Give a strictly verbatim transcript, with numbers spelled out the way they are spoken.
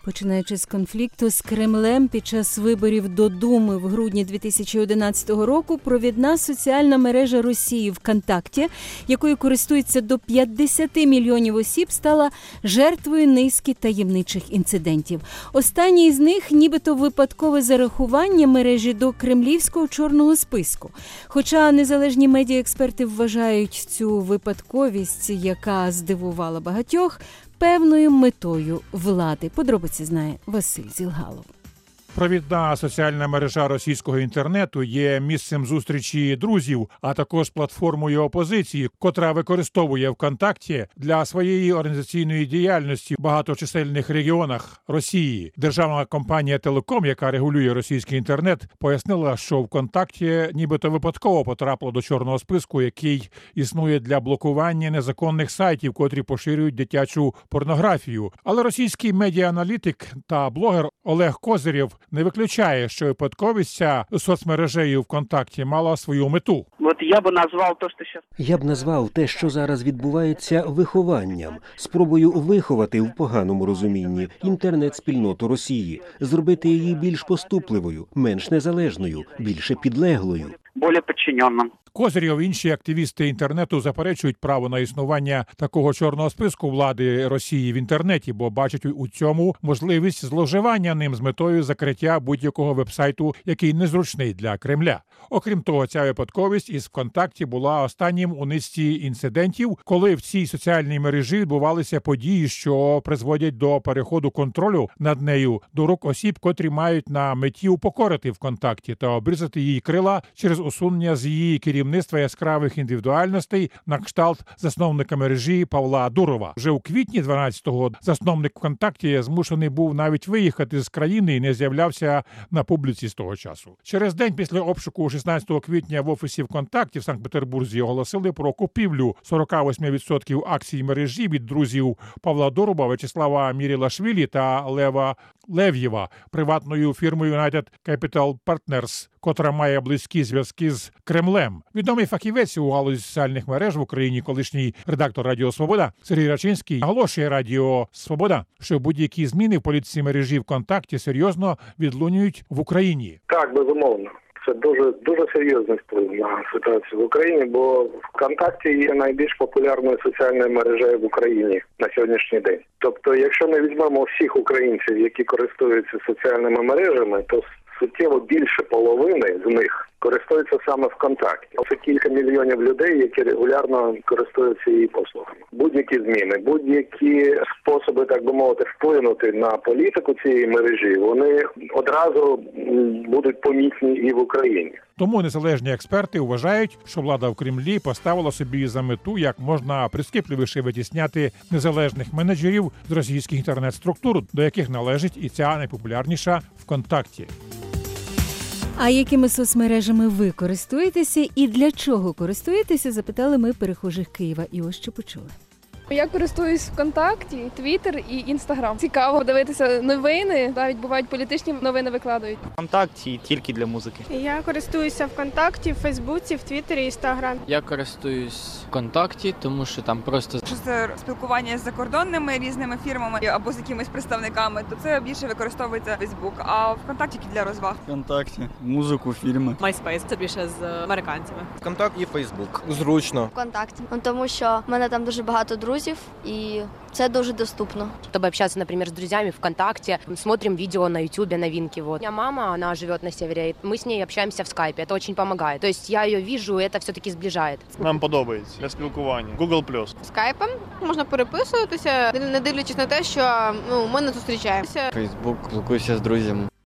Починаючи з конфлікту з Кремлем під час виборів до Думи в грудні дві тисячі одинадцятого року, провідна соціальна мережа Росії ВКонтакті, якою користується до п'ятдесят мільйонів осіб, стала жертвою низки таємничих інцидентів. Останній з них – нібито випадкове зарахування мережі до кремлівського чорного списку. Хоча незалежні медіаексперти вважають цю випадковість, яка здивувала багатьох, певною метою влади. Подробиці знає Василь Зілгалов. Провідна соціальна мережа російського інтернету є місцем зустрічі друзів, а також платформою опозиції, котра використовує ВКонтакті для своєї організаційної діяльності в багаточисельних регіонах Росії. Державна компанія «Телеком», яка регулює російський інтернет, пояснила, що ВКонтакті нібито випадково потрапило до чорного списку, який існує для блокування незаконних сайтів, котрі поширюють дитячу порнографію. Але російський медіа-аналітик та блогер Олег Козирєв не виключає, що випадковість ця соцмережею ВКонтакті мала свою мету. От я б назвав то, що зараз... Я б назвав те, що зараз відбувається, вихованням, спробою виховати в поганому розумінні інтернет-спільноту Росії, зробити її більш поступливою, менш незалежною, більше підлеглою. Більш підчиненим. Козирєв і інші активісти інтернету заперечують право на існування такого чорного списку влади Росії в інтернеті, бо бачать у цьому можливість зловживання ним з метою закриття будь-якого вебсайту, який незручний для Кремля. Окрім того, ця випадковість із ВКонтакті була останнім у низці інцидентів, коли в цій соціальній мережі відбувалися події, що призводять до переходу контролю над нею до рук осіб, котрі мають на меті упокорити ВКонтакті та обрізати її крила через усунення з її керівництва яскравих індивідуальностей на кшталт засновника мережі Павла Дурова. Вже у квітні дванадцятого засновник ВКонтакті змушений був навіть виїхати з країни і не з'являвся на публіці з того часу. Через день після обшуку шістнадцятого квітня в офісі ВКонтакті в Санкт-Петербурзі оголосили про купівлю сорок вісім відсотків акцій мережі від друзів Павла Дурова, Вячеслава Мірілашвілі та Лева Лев'єва приватною фірмою United Capital Partners, котра має близькі зв'язки з Кремлем. Відомий фахівець у галузі соціальних мереж в Україні, колишній редактор Радіо Свобода Сергій Рачинський, наголошує Радіо Свобода, що будь-які зміни в політиці мережі ВКонтакті серйозно відлунюють в Україні. Так, безумовно. Це дуже, дуже серйозний вплив на ситуацію в Україні, бо ВКонтакті є найбільш популярною соціальною мережею в Україні на сьогоднішній день. Тобто, якщо ми візьмемо всіх українців, які користуються соціальними мережами, то суттєво більше половини з них користуються саме ВКонтакті. Це кілька мільйонів людей, які регулярно користуються її послугами. Будь-які зміни, будь-які способи, так би мовити, вплинути на політику цієї мережі, вони одразу будуть помітні і в Україні. Тому незалежні експерти вважають, що влада в Кремлі поставила собі за мету як можна прискіпливіше витісняти незалежних менеджерів з російських інтернет-структур, до яких належить і ця найпопулярніша ВКонтакті. А якими соцмережами ви користуєтеся і для чого користуєтеся, запитали ми перехожих Києва. І ось що почули. Я користуюсь ВКонтакті, Твіттер і Інстаграм. Цікаво дивитися новини, навіть бувають політичні новини викладають. ВКонтакті тільки для музики. Я користуюся ВКонтакті, в Фейсбуці, в Твіттері, Інстаграм. Я користуюсь ВКонтакті, тому що там просто... Що це спілкування з закордонними різними фірмами або з якимись представниками, то це більше використовується Фейсбук, а ВКонтакті тільки для розваг. ВКонтакті, музику, фільми. MySpace, це більше з американцями. ВКонтакті і Фейсбук. Зручно. ВКонтакті, тому що в мене там дуже багато друзів, и це дуже доступно. Чтобы общаться, например, с друзьями ВКонтакте, смотрим видео на Ютубе, новинки. Вот. У меня мама, она живет на севере, мы с ней общаемся в скайпе, это очень помогает. То есть я ее вижу, это все-таки сближает. Нам подобається для спілкування. Google плюс. Скайпом можна переписуватися, не дивлячись на те, що ну, ми не зустрічаємося. Фейсбук, спілкуюся з друзями.